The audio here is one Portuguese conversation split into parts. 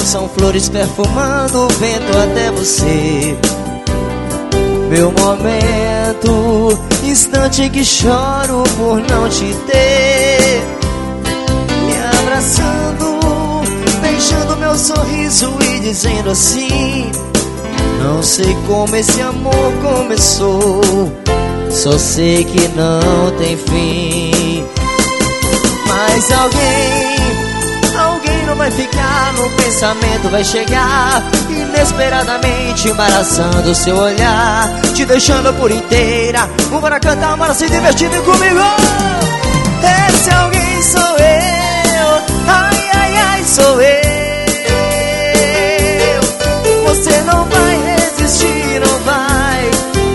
são flores perfumando o vento até você. Meu momento, instante que choro por não te ter. Me abraçando, beijando meu sorriso e dizendo assim: não sei como esse amor começou, só sei que não tem fim. Mas alguém não vai ficar no pensamento, vai chegar inesperadamente, embaraçando o seu olhar, te deixando por inteira. Bora cantar, bora se divertir, vem comigo. Esse alguém sou eu, ai, ai, ai, sou eu. Você não vai resistir, não vai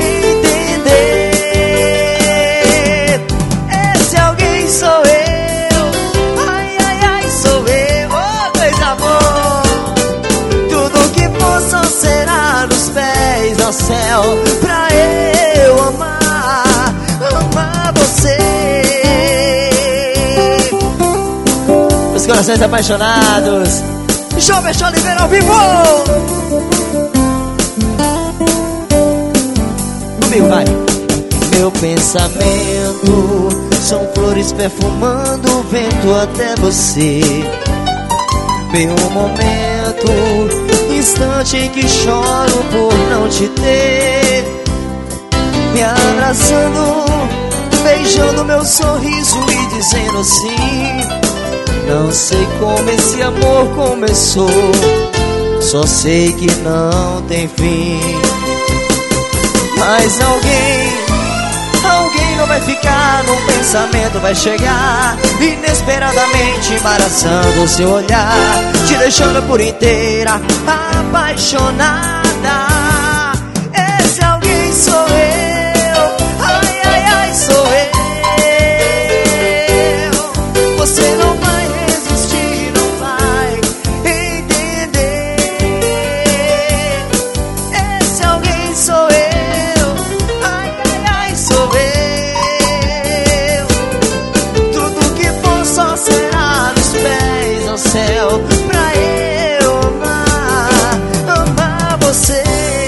entender. Esse alguém sou eu, ai, ai, ai, sou eu. Oh, coisa boa. Tudo que posso será nos pés ao céu, pra eu amar, amar você. Os corações apaixonados, Jovem Oliveira ao vivo. Comigo, vai. Meu pensamento são flores perfumando o vento até você. Meu momento, instante em que choro por não te ter. Me abraçando, beijando meu sorriso e dizendo assim: não sei como esse amor começou, só sei que não tem fim. Mas alguém não vai ficar no pensamento, vai chegar inesperadamente, embaraçando o seu olhar, te deixando por inteira apaixonada. Esse alguém sou eu, ai, ai, ai, sou eu. Você não vai resistir, não vai entender. Esse alguém sou eu, ai, ai, ai, sou eu. Tudo que for só será nos pés ao céu, pra eu amar, amar você.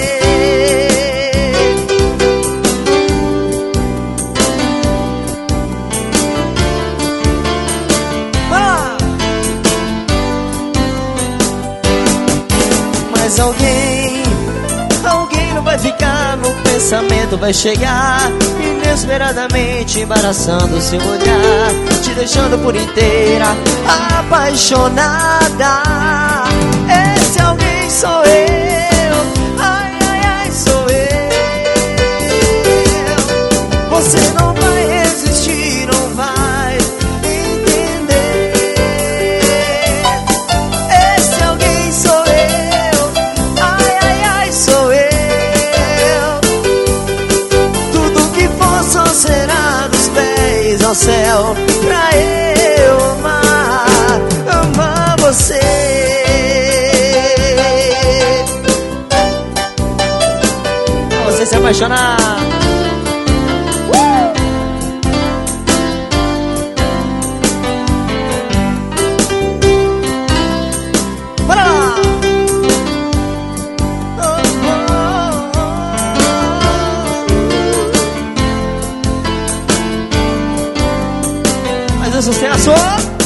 Mas alguém não vai ficar no pensamento, vai chegar inesperadamente, embaraçando o seu olhar, te deixando por inteira apaixonada. Esse alguém sou eu, ai, ai, ai, sou eu. Você não vai resistir, não vai entender. Esse alguém sou eu, ai, ai, ai, sou eu. Tudo que for só será nos pés ao céu, pra eu amar, amar você. Pra você se apaixonar. Bora lá! Mais um sucesso!